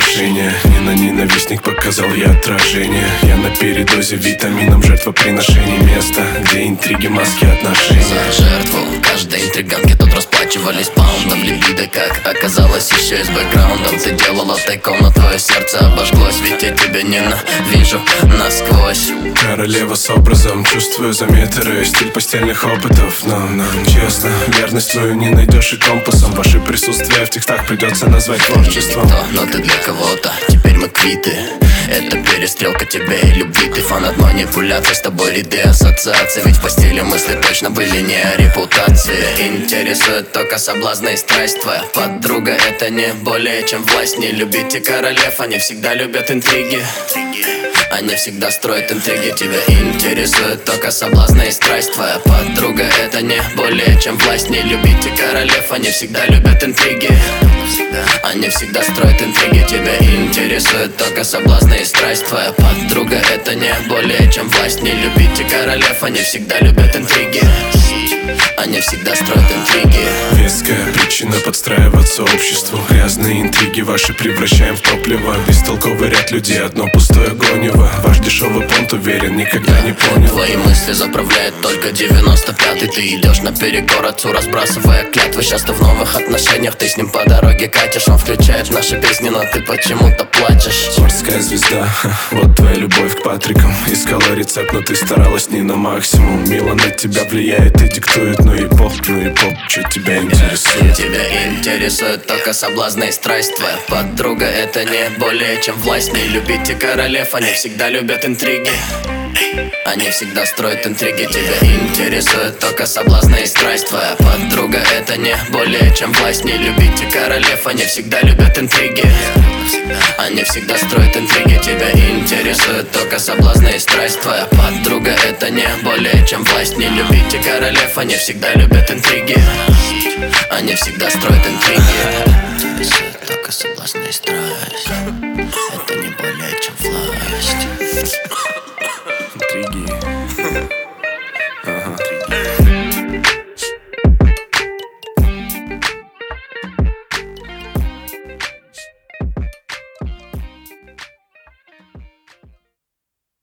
отношения. Не на ненавистник показал я отражение. Я на передозе витамином, жертвоприношений. Место, где интриги, маски, отношения. За жертву каждой интриганке тут расплачивались паундом. Либидо, как оказалось, еще и с бэкграундом. Ты делала тайком, но твое сердце обожглось. Ведь я тебя ненавижу насквозь. Королева с образом, чувствую за метры стиль постельных опытов. Но честно, верность твою не найдешь и компасом. Ваше присутствие в текстах придется назвать творчеством. Никто, но ты для кого-то, теперь мы квиты. Это перестрелка тебя и любви. Ты фанат манипуляций, с тобой ряды ассоциаций. Ведь в постели мысли точно были не о репутации. Интересует только соблазны и страсть. Твоя подруга — это не более чем власть. Не любите королев, они всегда любят интриги. Они всегда строят интриги. Тебя интересует только соблазны и страсть. Твоя подруга — это не более чем власть. Не любите королев, они всегда любят интриги. Они всегда строят интриги. Тебя интересует только соблазны и страсть. Твоя подруга — это не более чем власть. Не любите королев, они всегда любят интриги. Они всегда строят интриги. Веская причина подстраиваться обществу. Грязные интриги ваши превращаем в топливо. Бестолковый ряд людей, одно пустое гонево. Ваш дешевый понт, уверен, никогда не понял. Твои мысли заправляет только 95-й. Ты идешь наперекор отцу, разбрасывая клятвы. Сейчас ты в новых отношениях, ты с ним по дороге катишь. Он включает наши песни, но ты почему-то плачешь. Морская звезда, вот твоя любовь к Патрикам. Искала рецепт, но ты старалась не на максимум. Мило на тебя влияет и диктует. Ну и поп, что тебя интересует? Тебя интересует только соблазны и страсть. Твоя подруга — это не более чем власть. Не любите королев, они всегда любят интриги. Они всегда строят интриги. Тебя интересует только соблазны и страсть. Твоя подруга — это не более чем власть. Не любите королев, они всегда любят интриги. Они всегда строят интриги. Тебя интересует только соблазны и страсть. Твоя подруга — это не более чем власть. Не любите королев, они всегда любят интриги. Они всегда строят интриги.